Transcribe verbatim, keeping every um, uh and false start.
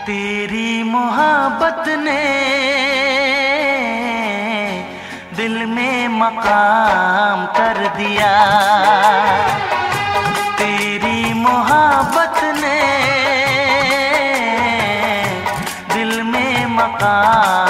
तेरी मोहब्बत ने दिल में मकाम कर दिया। तेरी मोहब्बत ने दिल में मकाम